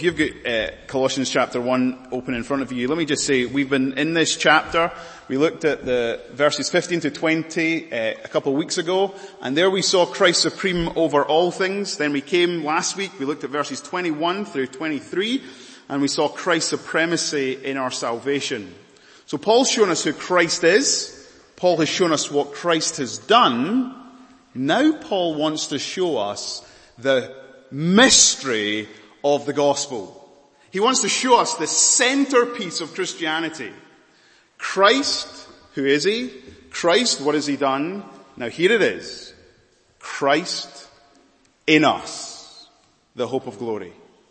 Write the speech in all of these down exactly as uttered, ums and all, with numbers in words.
you've got uh, Colossians chapter one open in front of you, let me just say, we've been in this chapter. We looked at the verses fifteen to twenty uh, a couple of weeks ago, and there we saw Christ supreme over all things. Then we came last week, we looked at verses twenty-one through twenty-three, and we saw Christ's supremacy in our salvation. So Paul's shown us who Christ is. Paul has shown us what Christ has done. Now Paul wants to show us the mystery of the gospel. He wants to show us the centerpiece of Christianity. Christ, who is he? Christ, what has he done? Now here it is. Christ in us, the hope of glory.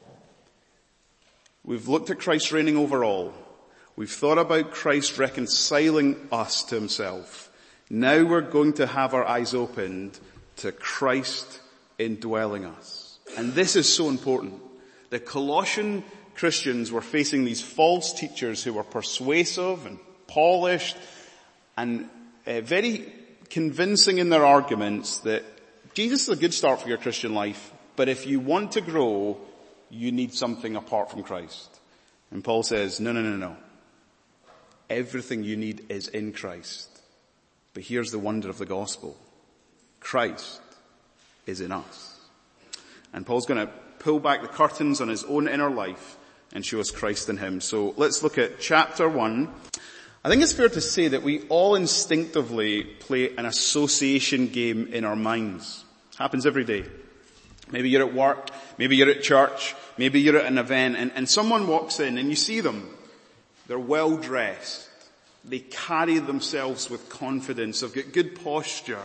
We've looked at Christ reigning over all. We've thought about Christ reconciling us to himself. Now we're going to have our eyes opened to Christ indwelling us. And this is so important. The Colossian Christians were facing these false teachers who were persuasive and polished and uh, very convincing in their arguments that Jesus is a good start for your Christian life, but if you want to grow, you need something apart from Christ. And Paul says, no, no, no, no. Everything you need is in Christ. But here's the wonder of the gospel. Christ is in us. And Paul's going to pull back the curtains on his own inner life and show us Christ in him. So let's look at chapter one. I think it's fair to say that we all instinctively play an association game in our minds. It happens every day. Maybe you're at work, maybe you're at church, maybe you're at an event, and, and someone walks in and you see them. They're well dressed. They carry themselves with confidence. They've got good posture.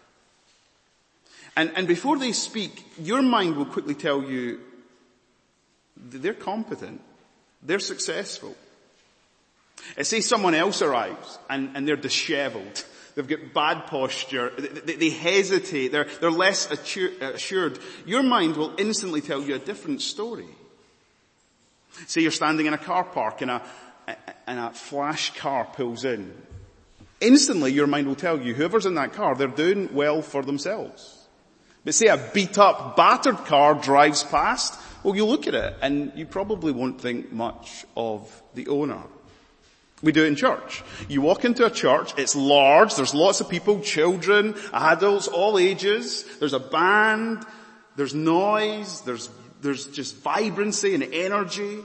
And, and before they speak, your mind will quickly tell you they're competent. They're successful. Uh, say someone else arrives and, and they're disheveled. They've got bad posture. They, they hesitate. They're, they're less assured. Your mind will instantly tell you a different story. Say you're standing in a car park and a, and a flash car pulls in. Instantly your mind will tell you whoever's in that car, they're doing well for themselves. But say a beat up, battered car drives past, well, you look at it and you probably won't think much of the owner. We do it in church. You walk into a church, it's large, there's lots of people, children, adults, all ages, there's a band, there's noise, there's, there's just vibrancy and energy.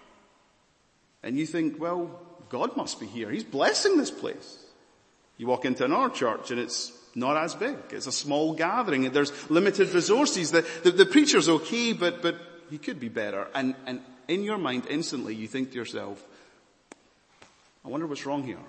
And you think, well, God must be here. He's blessing this place. You walk into another church and it's not as big. It's a small gathering. There's limited resources. The, the, the preacher's okay, but, but he could be better. And, and in your mind, instantly, you think to yourself, I wonder what's wrong here.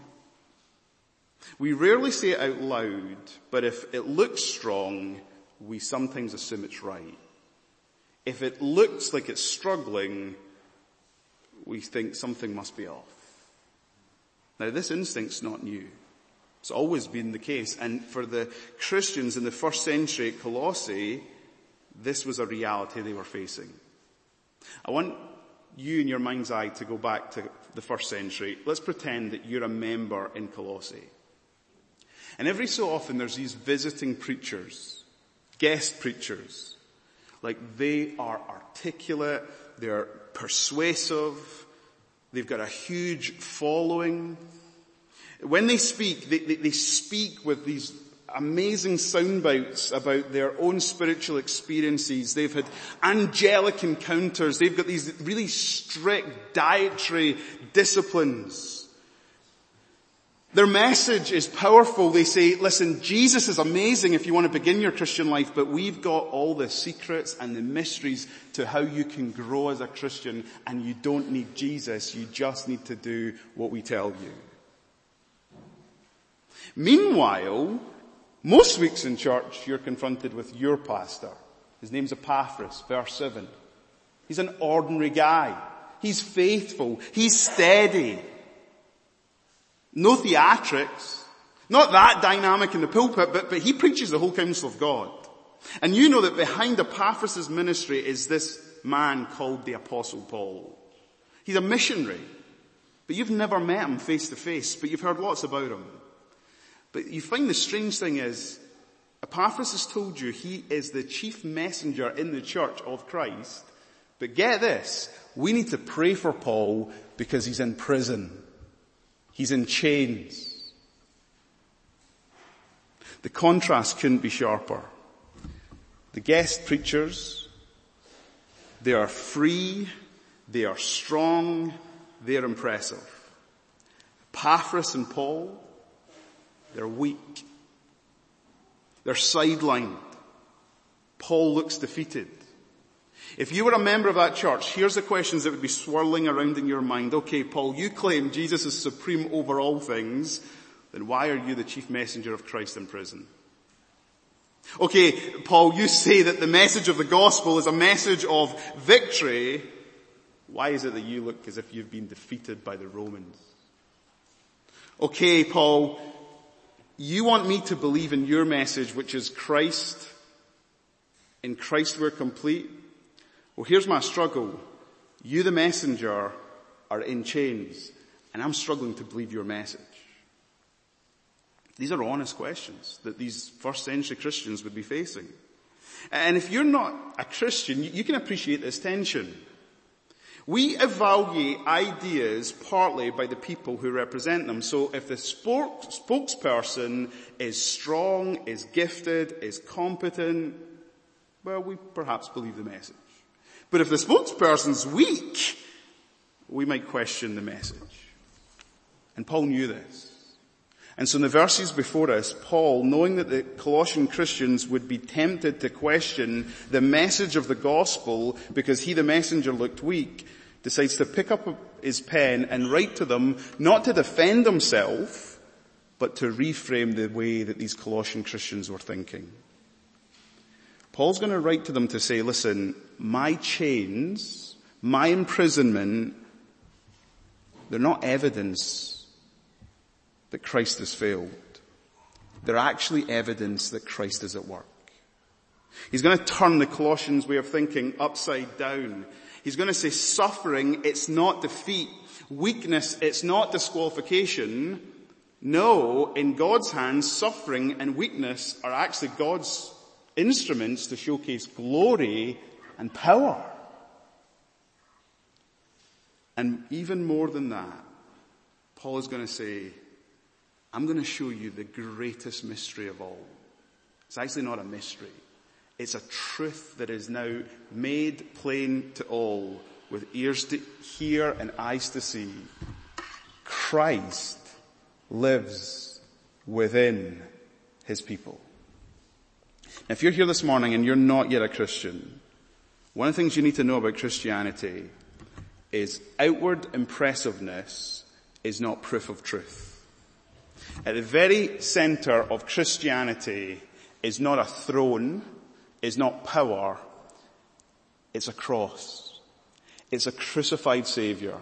We rarely say it out loud, but if it looks strong, we sometimes assume it's right. If it looks like it's struggling, we think something must be off. Now this instinct's not new. It's always been the case. And for the Christians in the first century at Colossae, this was a reality they were facing. I want you in your mind's eye to go back to the first century. Let's pretend that you're a member in Colossae. And every so often there's these visiting preachers, guest preachers. Like they are articulate, they're persuasive, they've got a huge following. When they speak, they, they, they speak with these amazing sound bites about their own spiritual experiences. They've had angelic encounters. They've got these really strict dietary disciplines. Their message is powerful. They say, listen, Jesus is amazing if you want to begin your Christian life, but we've got all the secrets and the mysteries to how you can grow as a Christian, and you don't need Jesus. You just need to do what we tell you. Meanwhile, most weeks in church, you're confronted with your pastor. His name's Epaphras, verse seven. He's an ordinary guy. He's faithful. He's steady. No theatrics. Not that dynamic in the pulpit, but, but he preaches the whole counsel of God. And you know that behind Epaphras' ministry is this man called the Apostle Paul. He's a missionary. But you've never met him face to face, but you've heard lots about him. But you find the strange thing is, Epaphras has told you he is the chief messenger in the church of Christ, But get this, we need to pray for Paul because he's in prison. He's in chains. The contrast couldn't be sharper. The guest preachers, they are free, they are strong, they are impressive. Epaphras and Paul, they're weak. They're sidelined. Paul looks defeated. If you were a member of that church, here's the questions that would be swirling around in your mind. Okay, Paul, you claim Jesus is supreme over all things. Then why are you the chief messenger of Christ in prison? Okay, Paul, you say that the message of the gospel is a message of victory. Why is it that you look as if you've been defeated by the Romans? Okay, Paul, you want me to believe in your message, which is Christ. In Christ we're complete. Well, here's my struggle. You, the messenger, are in chains, and I'm struggling to believe your message. These are honest questions that these first century Christians would be facing. And if you're not a Christian, you can appreciate this tension. We evaluate ideas partly by the people who represent them. So if the spokesperson is strong, is gifted, is competent, well, we perhaps believe the message. But if the spokesperson's weak, we might question the message. And Paul knew this. And so in the verses before us, Paul, knowing that the Colossian Christians would be tempted to question the message of the gospel because he, the messenger, looked weak, decides to pick up his pen and write to them, not to defend himself, but to reframe the way that these Colossian Christians were thinking. Paul's going to write to them to say, listen, my chains, my imprisonment, they're not evidence that Christ has failed. They're actually evidence that Christ is at work. He's going to turn the Colossians' way of thinking upside down. He's going to say suffering, it's not defeat. Weakness, it's not disqualification. No, in God's hands, suffering and weakness are actually God's instruments to showcase glory and power. And even more than that, Paul is going to say, I'm going to show you the greatest mystery of all. It's actually not a mystery. It's a truth that is now made plain to all, with ears to hear and eyes to see. Christ lives within his people. If you're here this morning and you're not yet a Christian, one of the things you need to know about Christianity is outward impressiveness is not proof of truth. At the very center of Christianity is not a throne, is not power, it's a cross. It's a crucified Savior.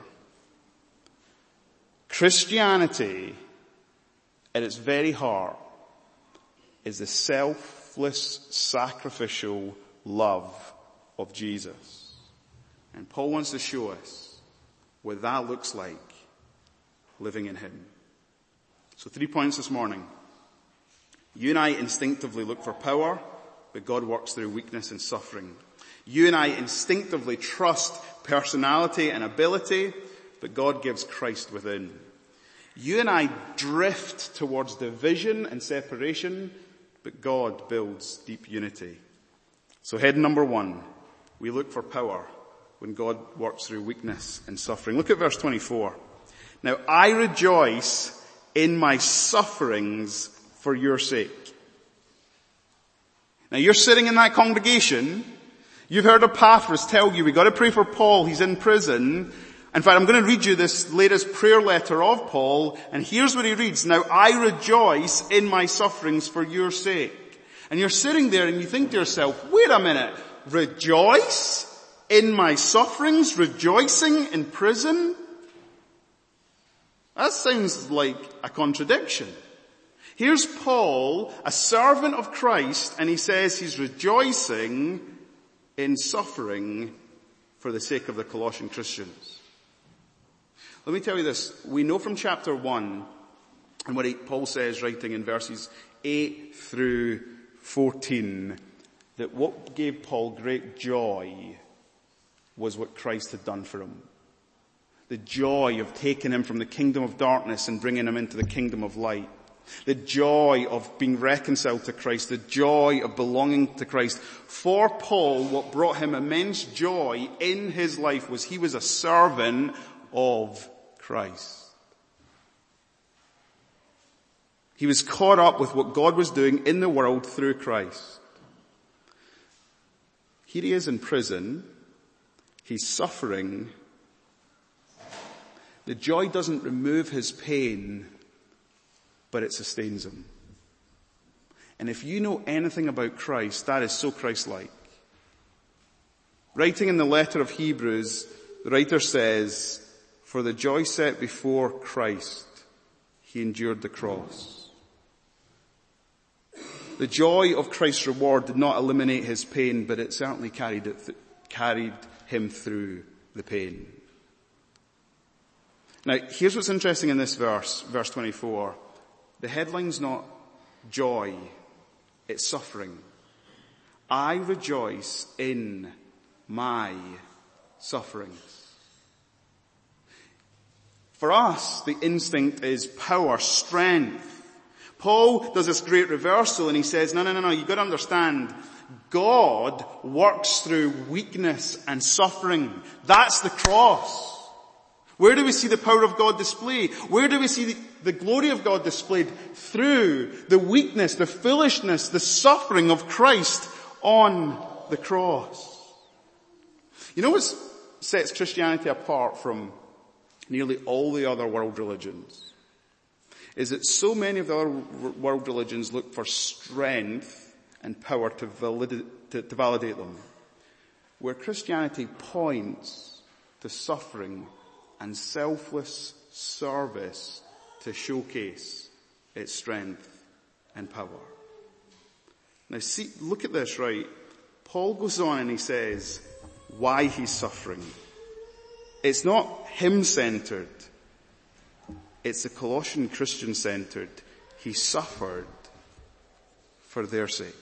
Christianity, at its very heart, is the selfless, sacrificial love of Jesus. And Paul wants to show us what that looks like living in him. So three points this morning. You and I instinctively look for power, but God works through weakness and suffering. You and I instinctively trust personality and ability, but God gives Christ within. You and I drift towards division and separation, but God builds deep unity. So head number one, we look for power when God works through weakness and suffering. Look at verse twenty-four. Now I rejoice in my sufferings for your sake. Now you're sitting in that congregation. You've heard Epaphras tell you, we've got to pray for Paul. He's in prison. In fact, I'm going to read you this latest prayer letter of Paul. And here's what he reads. Now I rejoice in my sufferings for your sake. And you're sitting there and you think to yourself, wait a minute, rejoice in my sufferings, rejoicing in prison? That sounds like a contradiction. Here's Paul, a servant of Christ, and he says he's rejoicing in suffering for the sake of the Colossian Christians. Let me tell you this. We know from chapter one, and what he, Paul says writing in verses eight through fourteen, that what gave Paul great joy was what Christ had done for him. The joy of taking him from the kingdom of darkness and bringing him into the kingdom of light. The joy of being reconciled to Christ. The joy of belonging to Christ. For Paul, what brought him immense joy in his life was he was a servant of Christ. He was caught up with what God was doing in the world through Christ. Here he is in prison. He's suffering. The joy doesn't remove his pain, but it sustains him. And if you know anything about Christ, that is so Christ-like. Writing in the letter of Hebrews, the writer says, "For the joy set before Christ, he endured the cross." The joy of Christ's reward did not eliminate his pain, but it certainly carried it th- carried him through the pain. Now, here's what's interesting in this verse, verse twenty-four. The headline's not joy, it's suffering. I rejoice in my sufferings. For us, the instinct is power, strength. Paul does this great reversal and he says, no, no, no, no, you've got to understand, God works through weakness and suffering. That's the cross. Where do we see the power of God displayed? Where do we see the, the glory of God displayed? Through the weakness, the foolishness, the suffering of Christ on the cross. You know what sets Christianity apart from nearly all the other world religions? Is that so many of the other world religions look for strength and power to validate, to, to validate them. Where Christianity points to suffering and selfless service to showcase its strength and power. Now see, look at this, right? Paul goes on and he says why he's suffering. It's not him-centered. It's the Colossian Christian-centered. He suffered for their sake.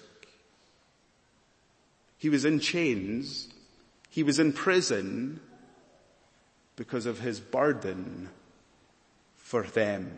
He was in chains. He was in prison because of his burden for them.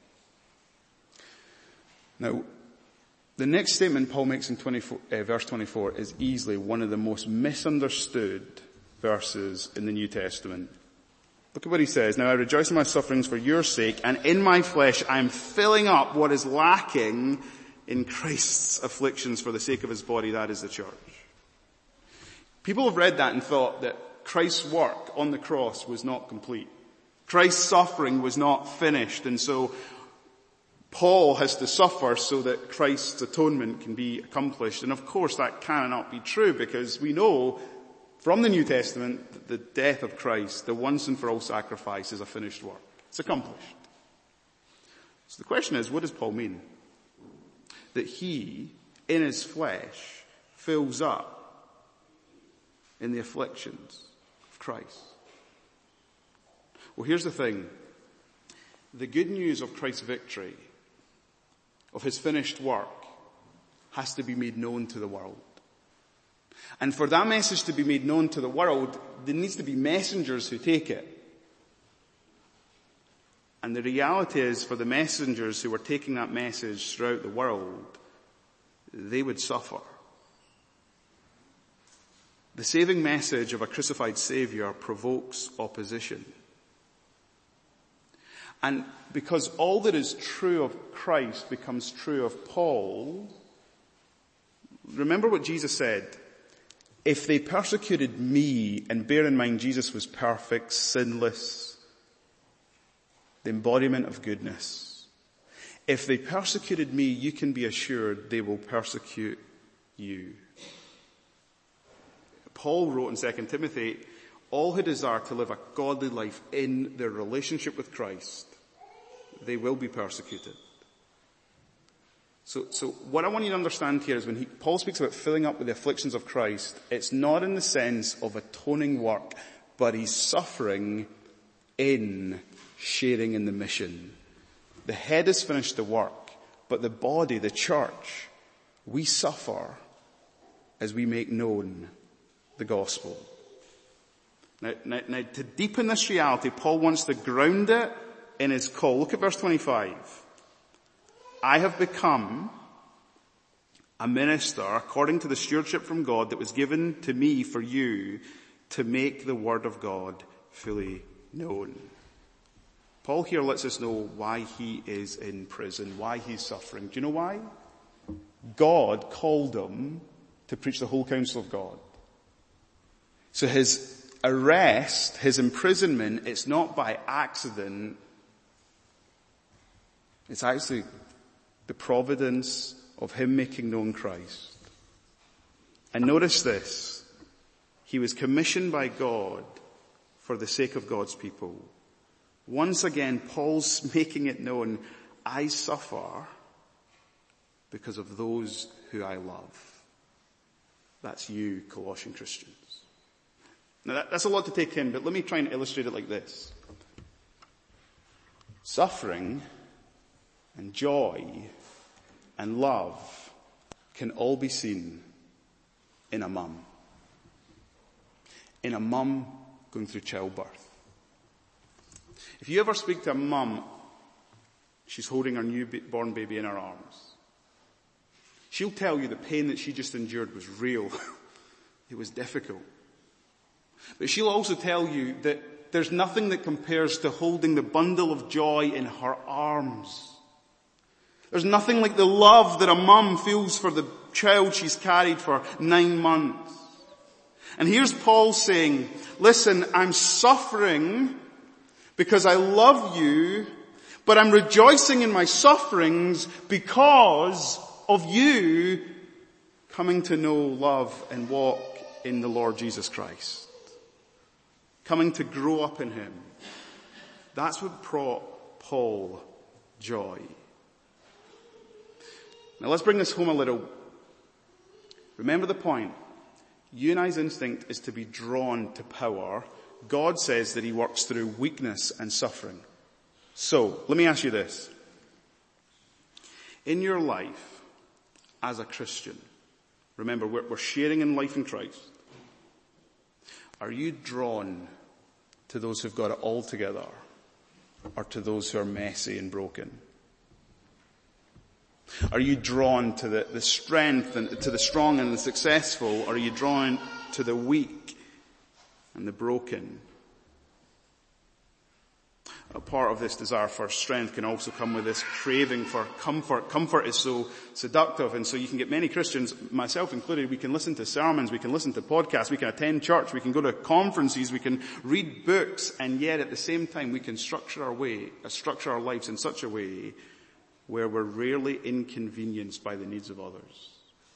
Now, the next statement Paul makes in twenty-four, uh, verse twenty-four is easily one of the most misunderstood verses in the New Testament. Look at what he says. Now I rejoice in my sufferings for your sake, and in my flesh I am filling up what is lacking in Christ's afflictions for the sake of his body, that is the church. People have read that and thought that Christ's work on the cross was not complete. Christ's suffering was not finished, and so Paul has to suffer so that Christ's atonement can be accomplished. And of course that cannot be true, because we know from the New Testament that the death of Christ, the once and for all sacrifice, is a finished work. It's accomplished. So the question is, what does Paul mean? That he, in his flesh, fills up in the afflictions of Christ. Well, here's the thing. The good news of Christ's victory, of his finished work, has to be made known to the world. And for that message to be made known to the world, there needs to be messengers who take it. And the reality is, for the messengers who were taking that message throughout the world, they would suffer. The saving message of a crucified Savior provokes opposition. And because all that is true of Christ becomes true of Paul, remember what Jesus said. If they persecuted me, and bear in mind Jesus was perfect, sinless, the embodiment of goodness. If they persecuted me, you can be assured they will persecute you. Paul wrote in Second Timothy, all who desire to live a godly life in their relationship with Christ, they will be persecuted. So, so what I want you to understand here is when he, Paul speaks about filling up with the afflictions of Christ, it's not in the sense of atoning work, but he's suffering in sharing in the mission. The head has finished the work, but the body, the church, we suffer as we make known the gospel. Now, now, now, to deepen this reality, Paul wants to ground it in his call. Look at verse twenty-five. I have become a minister according to the stewardship from God that was given to me for you to make the word of God fully known. Paul here lets us know why he is in prison, why he's suffering. Do you know why? God called him to preach the whole counsel of God. So his arrest, his imprisonment, it's not by accident. It's actually the providence of him making known Christ. And notice this. He was commissioned by God for the sake of God's people. Once again, Paul's making it known, I suffer because of those who I love. That's you, Colossian Christians. Now that, that's a lot to take in, but let me try and illustrate it like this. Suffering and joy and love can all be seen in a mum. In a mum going through childbirth. If you ever speak to a mum, she's holding her newborn baby in her arms. She'll tell you the pain that she just endured was real. It was difficult. But she'll also tell you that there's nothing that compares to holding the bundle of joy in her arms. There's nothing like the love that a mum feels for the child she's carried for nine months. And here's Paul saying, listen, I'm suffering because I love you, but I'm rejoicing in my sufferings because of you coming to know, love, and walk in the Lord Jesus Christ. Coming to grow up in him. That's what brought Paul joy. Now let's bring this home a little. Remember the point. You and I's instinct is to be drawn to power. God says that he works through weakness and suffering. So, let me ask you this. In your life, as a Christian, remember we're, we're sharing in life in Christ. Are you drawn to those who've got it all together, or to those who are messy and broken? Are you drawn to the, the strength and to the strong and the successful, or are you drawn to the weak and the broken? A part of this desire for strength can also come with this craving for comfort. Comfort is so seductive, and so you can get many Christians, myself included, we can listen to sermons, we can listen to podcasts, we can attend church, we can go to conferences, we can read books, and yet at the same time we can structure our way, uh, structure our lives in such a way where we're rarely inconvenienced by the needs of others.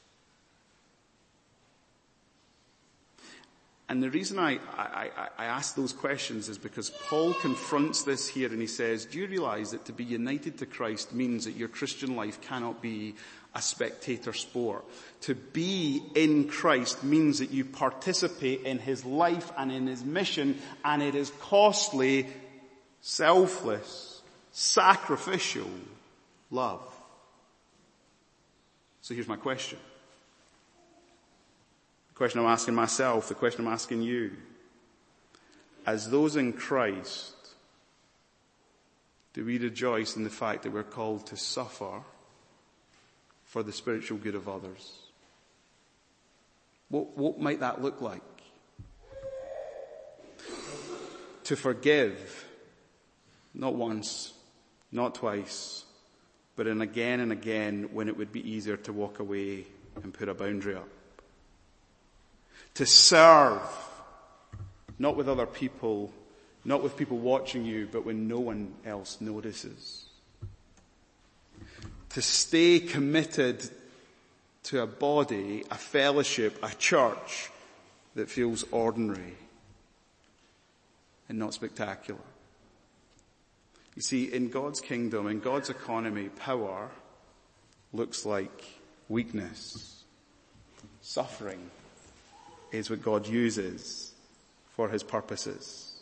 And the reason I, I, I ask those questions is because Paul confronts this here and he says, do you realize that to be united to Christ means that your Christian life cannot be a spectator sport? To be in Christ means that you participate in his life and in his mission, and it is costly, selfless, sacrificial love. So here's my question. The question I'm asking myself, the question I'm asking you. As those in Christ, do we rejoice in the fact that we're called to suffer for the spiritual good of others? What, what might that look like? To forgive, not once, not twice, but in again and again when it would be easier to walk away and put a boundary up. To serve, not with other people, not with people watching you, but when no one else notices. To stay committed to a body, a fellowship, a church that feels ordinary and not spectacular. You see, in God's kingdom, in God's economy, power looks like weakness. Suffering is what God uses for his purposes.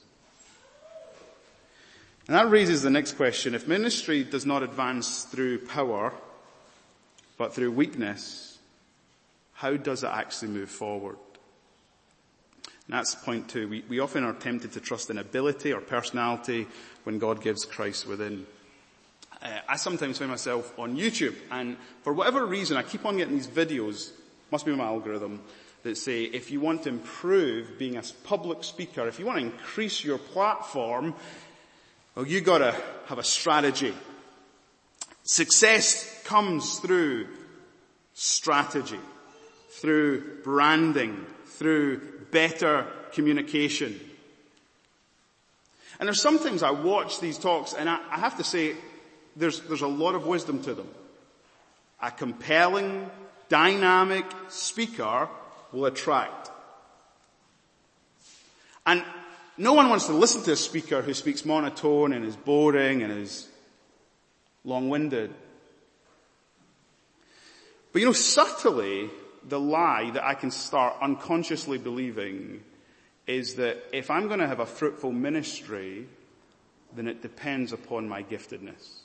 And that raises the next question. If ministry does not advance through power, but through weakness, how does it actually move forward? And that's point two. We, we often are tempted to trust in ability or personality when God gives Christ within. Uh, I sometimes find myself on YouTube, and for whatever reason, I keep on getting these videos, must be my algorithm, that say if you want to improve being a public speaker, if you want to increase your platform, well, you got to have a strategy. Success comes through strategy, through branding, through better communication. And there's sometimes I watch these talks, and I, I have to say, there's, there's a lot of wisdom to them. A compelling, dynamic speaker will attract. And no one wants to listen to a speaker who speaks monotone and is boring and is long-winded. But you know, subtly, the lie that I can start unconsciously believing is that if I'm going to have a fruitful ministry, then it depends upon my giftedness.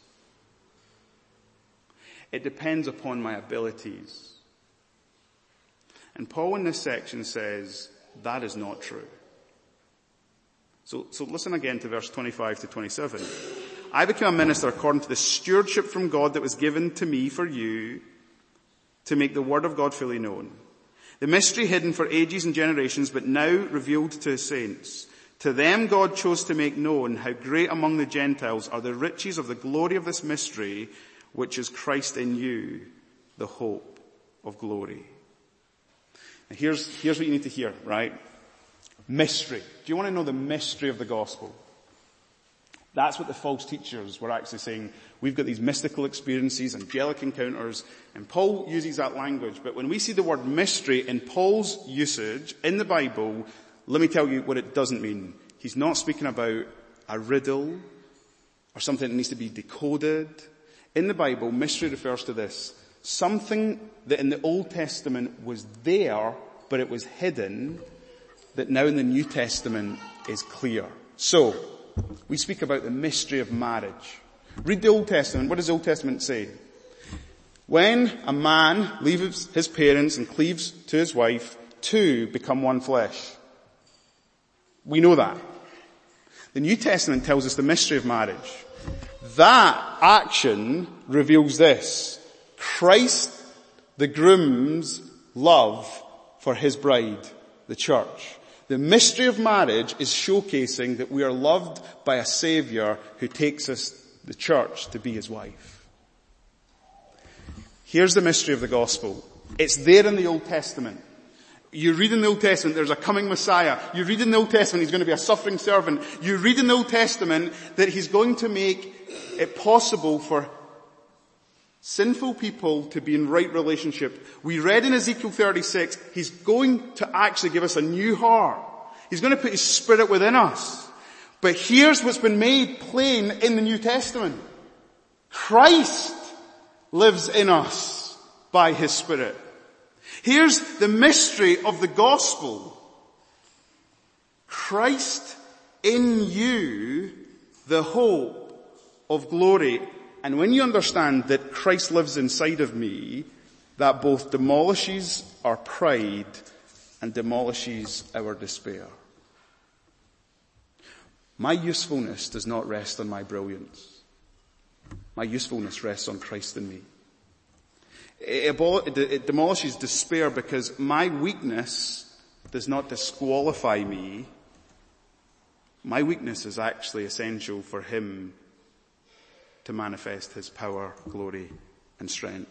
It depends upon my abilities. And Paul in this section says that is not true. So, so listen again to verse twenty-five to twenty-seven. I became a minister according to the stewardship from God that was given to me for you to make the word of God fully known. The mystery hidden for ages and generations, but now revealed to his saints. To them God chose to make known how great among the Gentiles are the riches of the glory of this mystery, which is Christ in you, the hope of glory. Now here's, here's what you need to hear, right? Mystery. Do you want to know the mystery of the gospel? That's what the false teachers were actually saying. We've got these mystical experiences, angelic encounters, and Paul uses that language. But when we see the word mystery in Paul's usage in the Bible, let me tell you what it doesn't mean. He's not speaking about a riddle or something that needs to be decoded. In the Bible, mystery refers to this. Something that in the Old Testament was there, but it was hidden, that now in the New Testament is clear. So, we speak about the mystery of marriage. Read the Old Testament. What does the Old Testament say? When a man leaves his parents and cleaves to his wife, two become one flesh. We know that. The New Testament tells us the mystery of marriage. That action reveals this. Christ, the groom's love for his bride, the church. The mystery of marriage is showcasing that we are loved by a Savior who takes us, the church, to be his wife. Here's the mystery of the gospel. It's there in the Old Testament. You read in the Old Testament there's a coming Messiah. You read in the Old Testament he's going to be a suffering servant. You read in the Old Testament that he's going to make it possible for sinful people to be in right relationship. We read in Ezekiel thirty-six, he's going to actually give us a new heart. He's going to put his Spirit within us. But here's what's been made plain in the New Testament. Christ lives in us by his Spirit. Here's the mystery of the gospel. Christ in you, the hope of glory. And when you understand that Christ lives inside of me, that both demolishes our pride and demolishes our despair. My usefulness does not rest on my brilliance. My usefulness rests on Christ in me. It, it demolishes despair because my weakness does not disqualify me. My weakness is actually essential for him to manifest his power, glory, and strength.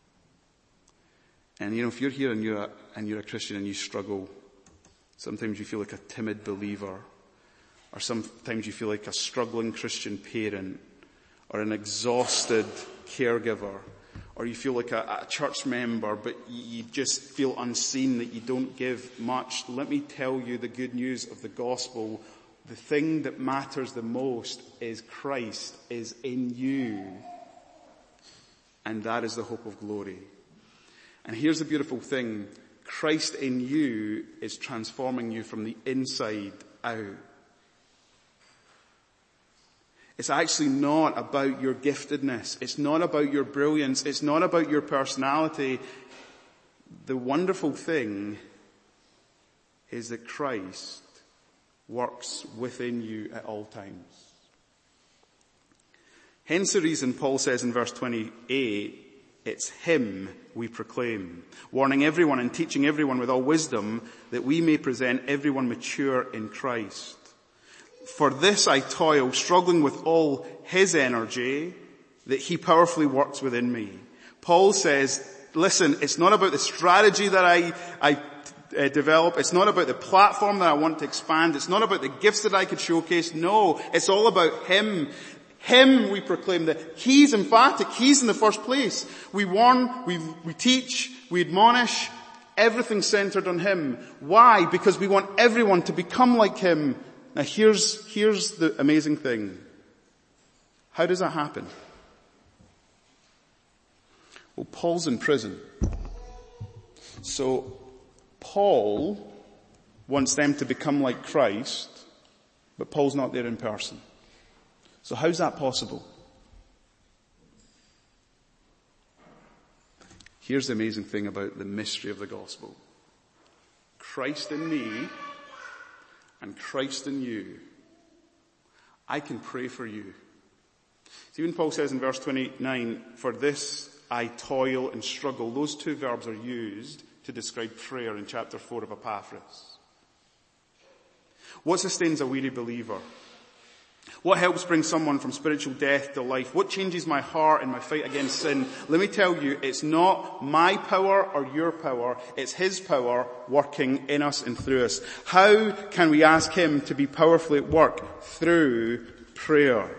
And you know, if you're here and you're a, and you're a Christian and you struggle, sometimes you feel like a timid believer, or sometimes you feel like a struggling Christian parent, or an exhausted caregiver, or you feel like a, a church member, but you just feel unseen, that you don't give much. Let me tell you the good news of the gospel. The thing that matters the most is Christ is in you. And that is the hope of glory. And here's the beautiful thing. Christ in you is transforming you from the inside out. It's actually not about your giftedness. It's not about your brilliance. It's not about your personality. The wonderful thing is that Christ works within you at all times. Hence the reason Paul says in verse twenty-eight, it's him we proclaim, warning everyone and teaching everyone with all wisdom, that we may present everyone mature in Christ. For this I toil, struggling with all his energy, that he powerfully works within me. Paul says, listen, it's not about the strategy that I, I uh, develop. It's not about the platform that I want to expand. It's not about the gifts that I could showcase. No, it's all about him. Him we proclaim, that he's emphatic. He's in the first place. We warn, we, we teach, we admonish. Everything centered on him. Why? Because we want everyone to become like him. Now here's, here's the amazing thing. How does that happen? Well, Paul's in prison. So Paul wants them to become like Christ, but Paul's not there in person. So how's that possible? Here's the amazing thing about the mystery of the gospel. Christ in me and Christ in you. I can pray for you. See, when Paul says in verse twenty-nine, for this I toil and struggle, those two verbs are used to describe prayer in chapter four of Epaphras. What sustains a weary believer? What helps bring someone from spiritual death to life? What changes my heart in my fight against sin? Let me tell you, it's not my power or your power. It's his power working in us and through us. How can we ask him to be powerfully at work? Through prayer.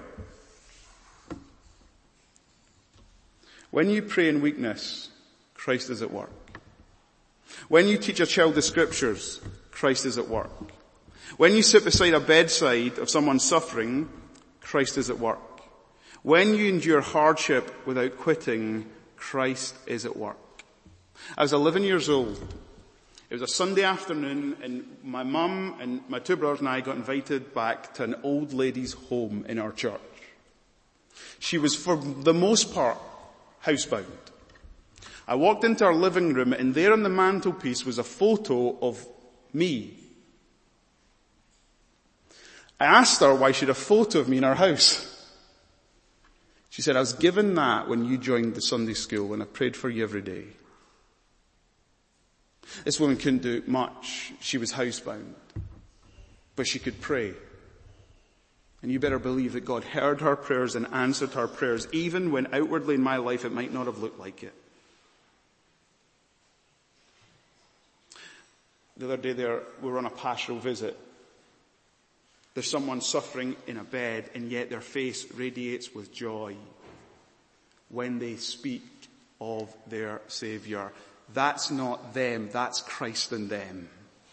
When you pray in weakness, Christ is at work. When you teach a child the scriptures, Christ is at work. When you sit beside a bedside of someone suffering, Christ is at work. When you endure hardship without quitting, Christ is at work. I was eleven years old. It was a Sunday afternoon, and my mum and my two brothers and I got invited back to an old lady's home in our church. She was, for the most part, housebound. I walked into our living room, and there on the mantelpiece was a photo of me. I asked her why she had a photo of me in our house. She said, I was given that when you joined the Sunday school, and I prayed for you every day. This woman couldn't do much. She was housebound. But she could pray. And you better believe that God heard her prayers and answered her prayers, even when outwardly in my life it might not have looked like it. The other day there, we were on a pastoral visit. There's someone suffering in a bed, and yet their face radiates with joy when they speak of their Savior. That's not them, that's Christ in them.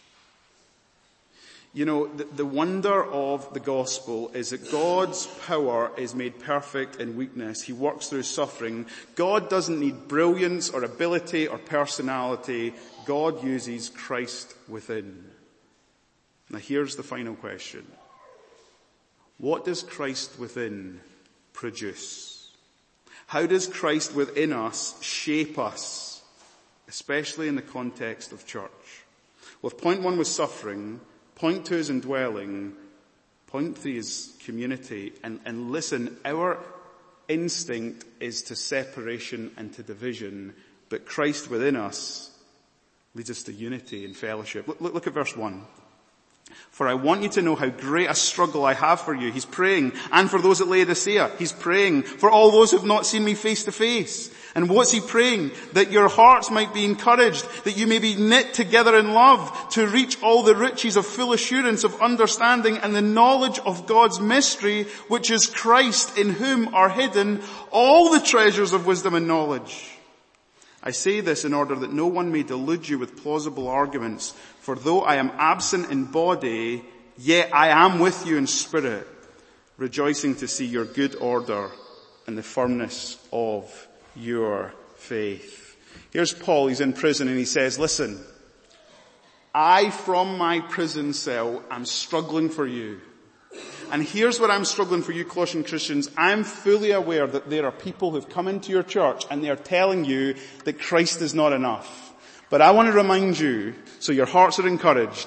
You know, the, the wonder of the gospel is that God's power is made perfect in weakness. He works through suffering. God doesn't need brilliance or ability or personality. God uses Christ within. Now here's the final question. What does Christ within produce? How does Christ within us shape us, especially in the context of church? Well, if point one was suffering, point two is indwelling, point three is community. And, and listen, our instinct is to separation and to division, but Christ within us leads us to unity and fellowship. Look, look, look at verse one. For I want you to know how great a struggle I have for you. He's praying. And for those at Laodicea, he's praying. For all those who have not seen me face to face. And what's he praying? That your hearts might be encouraged, that you may be knit together in love, to reach all the riches of full assurance of understanding and the knowledge of God's mystery, which is Christ, in whom are hidden all the treasures of wisdom and knowledge. I say this in order that no one may delude you with plausible arguments. For though I am absent in body, yet I am with you in spirit, rejoicing to see your good order and the firmness of your faith. Here's Paul, he's in prison, and he says, listen, I from my prison cell am struggling for you. And here's what I'm struggling for you, Colossian Christians. I'm fully aware that there are people who've come into your church and they're telling you that Christ is not enough. But I want to remind you, so your hearts are encouraged,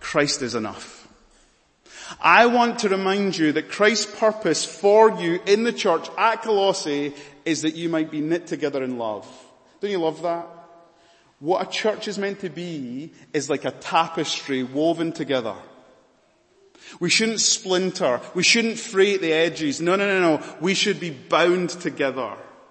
Christ is enough. I want to remind you that Christ's purpose for you in the church at Colossae is that you might be knit together in love. Don't you love that? What a church is meant to be is like a tapestry woven together. We shouldn't splinter. We shouldn't fray at the edges. No, no, no, no. We should be bound together.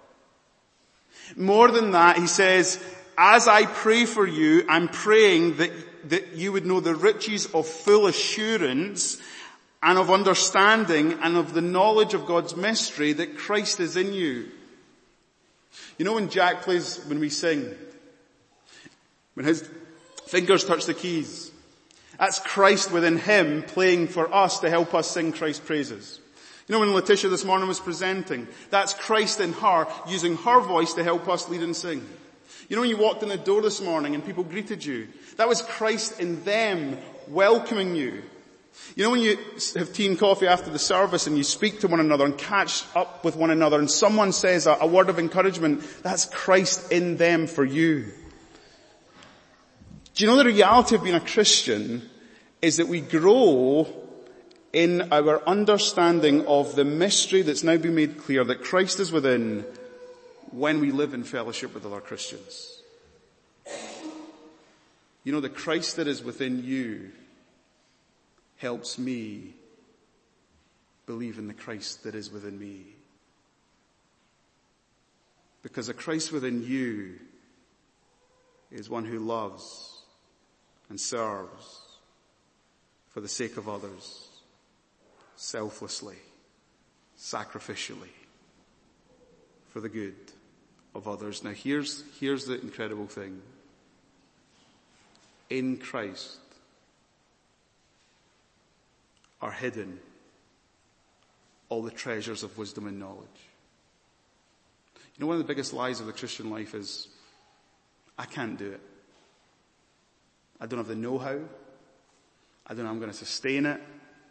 More than that, he says, as I pray for you, I'm praying that, that you would know the riches of full assurance and of understanding and of the knowledge of God's mystery that Christ is in you. You know when Jack plays, when we sing, when his fingers touch the keys, that's Christ within him playing for us to help us sing Christ's praises. You know when Letitia this morning was presenting, that's Christ in her using her voice to help us lead and sing. You know when you walked in the door this morning and people greeted you, that was Christ in them welcoming you. You know when you have tea and coffee after the service and you speak to one another and catch up with one another and someone says a, a word of encouragement, that's Christ in them for you. Do you know the reality of being a Christian is that we grow in our understanding of the mystery that's now been made clear that Christ is within when we live in fellowship with other Christians. You know, the Christ that is within you helps me believe in the Christ that is within me. Because the Christ within you is one who loves and serves for the sake of others, selflessly, sacrificially, for the good of others. Now here's, here's the incredible thing. In Christ are hidden all the treasures of wisdom and knowledge. You know, one of the biggest lies of the Christian life is, I can't do it. I don't have the know-how. I don't know how I'm going to sustain it.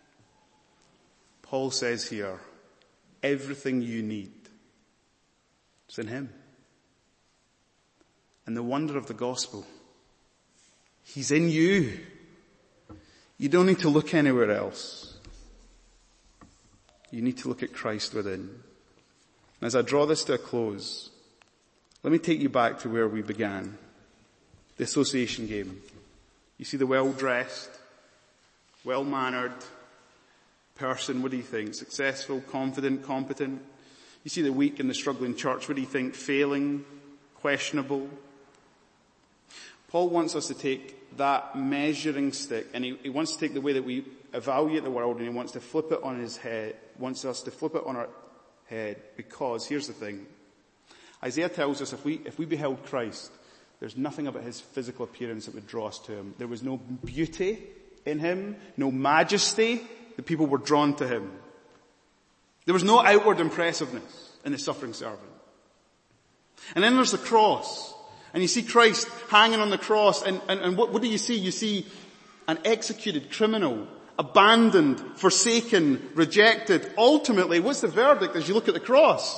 Paul says here, everything you need is in him. And the wonder of the gospel, he's in you. You don't need to look anywhere else. You need to look at Christ within. And as I draw this to a close, let me take you back to where we began. The association game. You see the well-dressed, well-mannered person, what do you think? Successful, confident, competent? You see the weak and the struggling church, what do you think? Failing, questionable? Paul wants us to take that measuring stick, and he, he wants to take the way that we evaluate the world, and he wants to flip it on his head, wants us to flip it on our head, because here's the thing. Isaiah tells us if we, if we beheld Christ, there's nothing about his physical appearance that would draw us to him. There was no beauty in him, no majesty, that people were drawn to him. There was no outward impressiveness in the suffering servant. And then there's the cross. And you see Christ hanging on the cross, and, and, and what, what do you see? You see an executed criminal, abandoned, forsaken, rejected. Ultimately, what's the verdict as you look at the cross?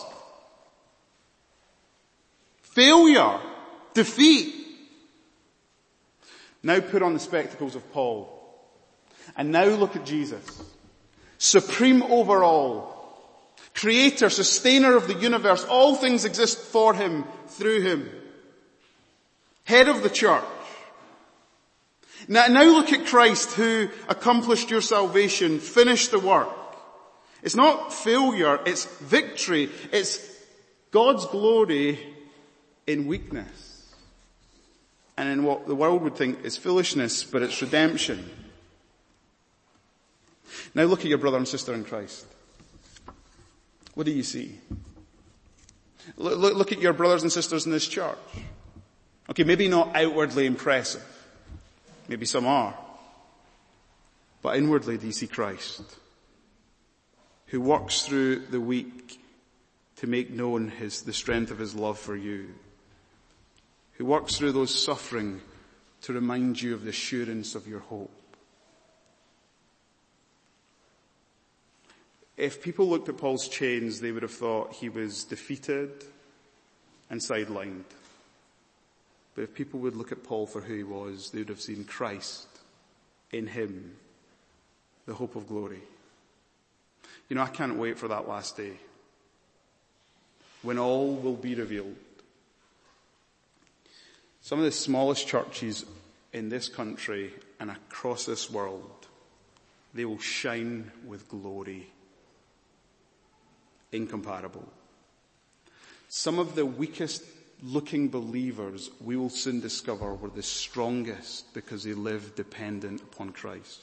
Failure. Defeat. Now put on the spectacles of Paul. And now look at Jesus. Supreme over all. Creator, sustainer of the universe. All things exist for him, through him. Head of the church. Now, now look at Christ who accomplished your salvation, finished the work. It's not failure, it's victory. It's God's glory in weakness. And in what the world would think is foolishness, but it's redemption. Now look at your brother and sister in Christ. What do you see? Look, look, look at your brothers and sisters in this church. Okay, maybe not outwardly impressive. Maybe some are. But inwardly, do you see Christ? Who works through the weak to make known his, the strength of his love for you. Who works through those suffering to remind you of the assurance of your hope. If people looked at Paul's chains, they would have thought he was defeated and sidelined. But if people would look at Paul for who he was, they would have seen Christ in him, the hope of glory. You know, I can't wait for that last day when all will be revealed. Some of the smallest churches in this country and across this world, they will shine with glory incomparable. Some of the weakest looking believers we will soon discover were the strongest because they lived dependent upon Christ.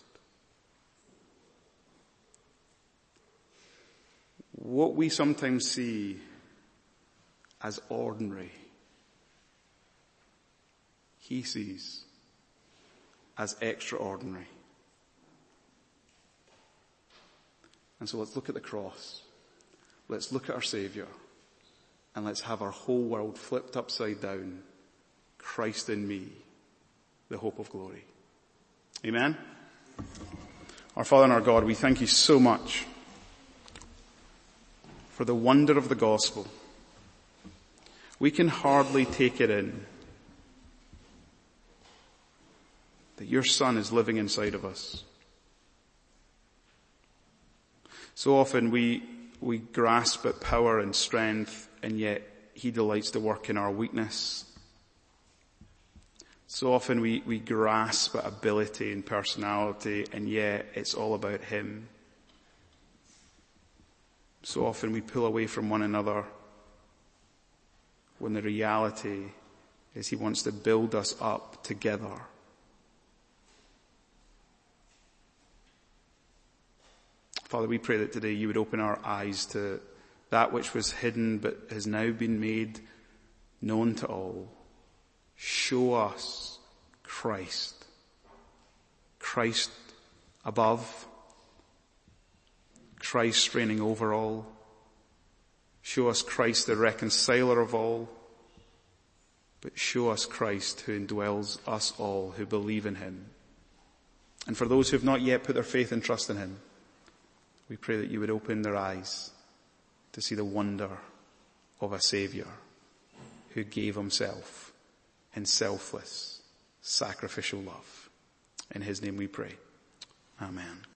What we sometimes see as ordinary, he sees as extraordinary. And so let's look at the cross. Let's look at our Saviour. And let's have our whole world flipped upside down. Christ in me, the hope of glory. Amen? Our Father and our God, we thank you so much for the wonder of the gospel. We can hardly take it in that your Son is living inside of us. So often we, we grasp at power and strength, and yet he delights to work in our weakness. So often we, we grasp at ability and personality, and yet it's all about him. So often we pull away from one another when the reality is he wants to build us up together. Father, we pray that today you would open our eyes to that which was hidden but has now been made known to all. Show us Christ. Christ above. Christ reigning over all. Show us Christ the reconciler of all. But show us Christ who indwells us all who believe in him. And for those who have not yet put their faith and trust in him, we pray that you would open their eyes to see the wonder of a Saviour who gave himself in selfless, sacrificial love. In his name we pray. Amen.